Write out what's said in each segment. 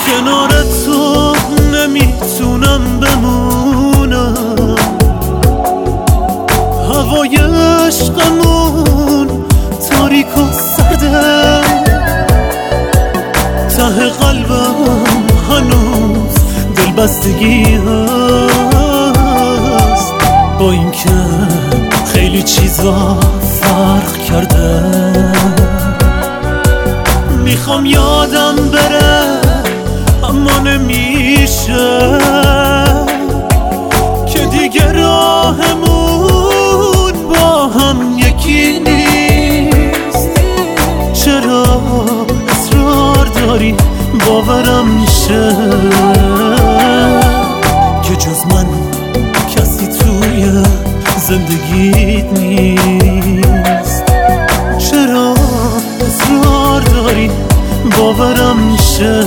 کنار تو نمیتونم بمونم، هوای عشقمون تاریک و سرده، ته قلبم هنوز دلبستگی هست، با اینکه خیلی چیزا فرق کرده. میخوام یادم بره اما نمیشه که دیگه راهمون با هم یکی نیست. چرا اصرار داری باورم میشه که جز من کسی توی زندگیت نیست؟ چرا اصرار داری باورم میشه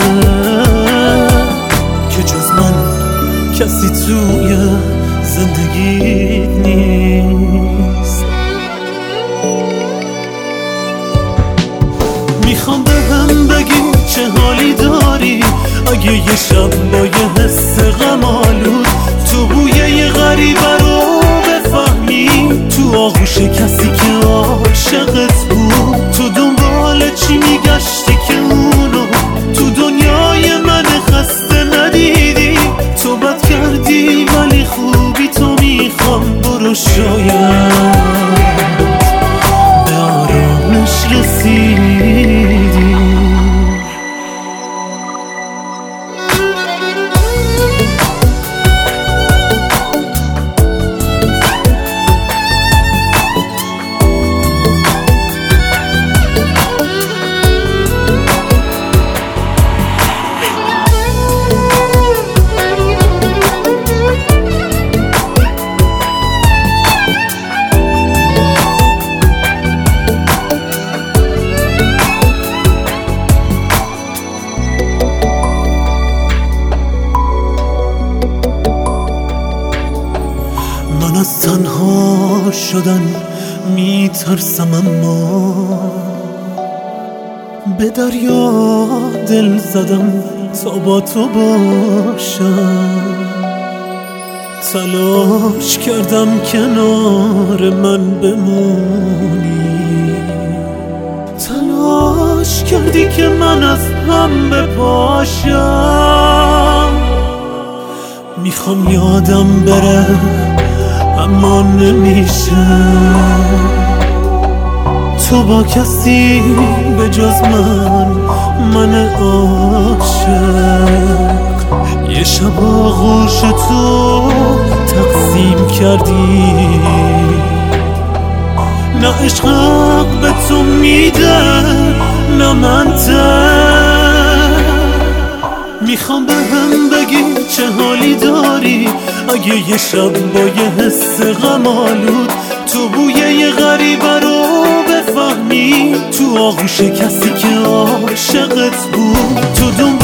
که جز من کسی توی زندگیت نیست؟ میخوام بهم بگی چه حالی داری، اگه یه شب با یه حس غم آلود تو بوی یه غریبه رو بفهمی، تو آغوش کسی که عاشقت بود، تو دنبال چی میگشتی که اونو تو دنیای من خسته ندیدی؟ تو بد کردی ولی خوبی تو، میخوام برو شاید به آرامش رسیدی. من از تنها شدن میترسم، اما به دریا دل زدم تا با تو باشم. تلاش کردم کنار من بمونی، تلاش کردی که من از هم بپاشم. میخوام یادم بره اما نمیشه، تو با کسی به جز من عاشق، یه شب آغوش تو تقسیم کردی. نه عشق به تو میده نه منطق. میخوام بهم بگی چه حالی داری، اگه یه شب با یه حس غم آلود تو بوی یه غریبه رو بفهمی، تو آغوش کسی که عاشقت بود، تو